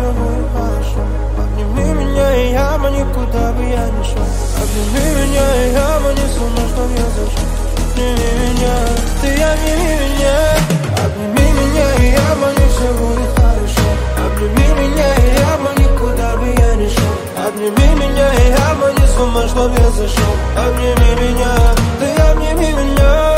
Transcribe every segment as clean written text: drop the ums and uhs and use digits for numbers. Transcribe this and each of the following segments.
все будет хорошо. Обними меня, и яма, никуда бы я не шел. Обними меня, и яма, не сумма, чтоб я зашел. Обними меня, ты обними меня. Обними меня, и яма, не все будет хорошо. Обними меня, и яма, никуда бы я не шел. Обними меня, и яма, не сумма, чтоб я зашел. Обними меня, ты обними меня.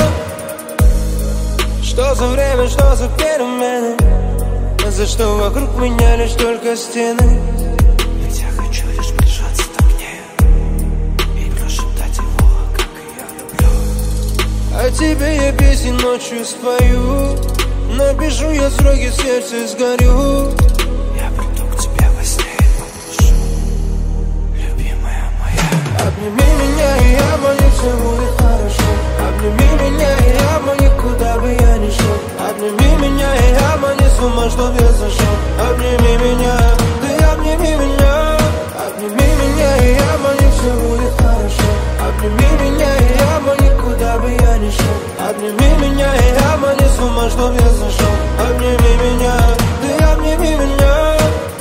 Что за время, что за перемены? За что вокруг меня лишь только стены? Ведь я хочу лишь прижаться к ней и прошептать его, как я люблю. А тебе я песен ночью спою. Напишу я строки, в сердце сгорю. Я приду к тебе во сне и попрошу, любимая моя. Обними меня, и яма, не все будет хорошо. Обними меня, и яма, никуда бы я не шел. Обними меня, и яма, не с ума, чтоб я зашел. Обними меня, ты обними меня. Обними меня, и яма, не все будет хорошо. Обними меня, и яма, никуда бы я не шел. Обними меня, и яма, не с ума, чтоб я зашел. Обними меня, ты обними меня.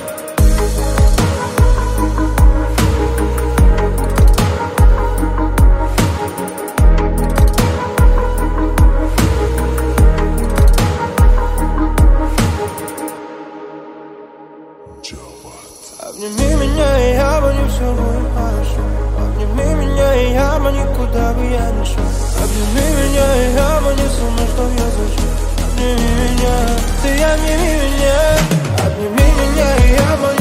Обними меня, и яма, не все будет хорошо. Обними меня, и яма, никуда бы я не шел. Обними меня, и яма, не сумма, чтоб я зашел. Обними меня, ты обними меня. Обними меня, и яма,